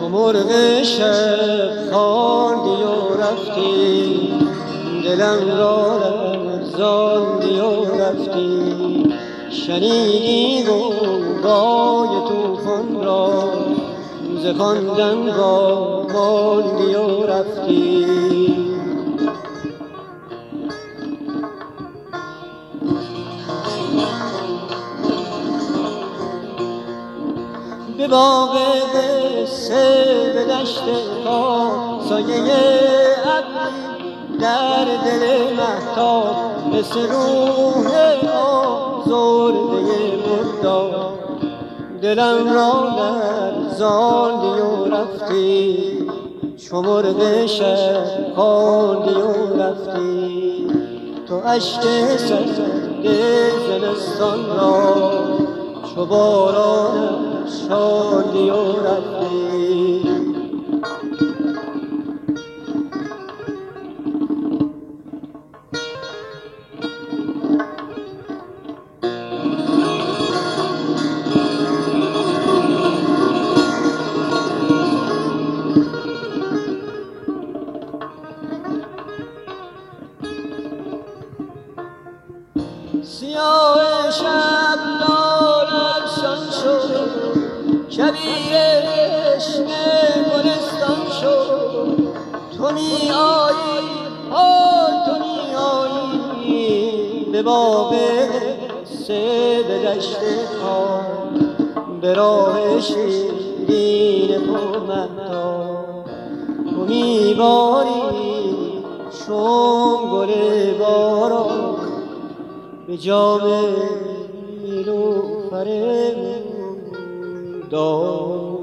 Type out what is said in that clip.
تو مرغ شب خواندی و رفتی، دلم را لرزاندی و رفتی. شنیدی غوغای طوفان را، ز خواندن واماندی و رفتی. به باغ قصه به دشت خواب، سایه ابری در دل مهتاب، مثل روح آزرده مرداب. دلم را لرزاندی و رفتی، چو مرغ شب خواندی و رفتی. تو اشک سرد زمستان را، چو باران شاندی و رفتی. سیاه شب لاله‌افشان شد، شبیه چشم گلستان شد. تو می آیی، آی تو می آیی، به باغ قصه به دشت خواب، به راه شیرین پرمهتاب. تو می باری چون گل باران، به جام نیلوفر دار.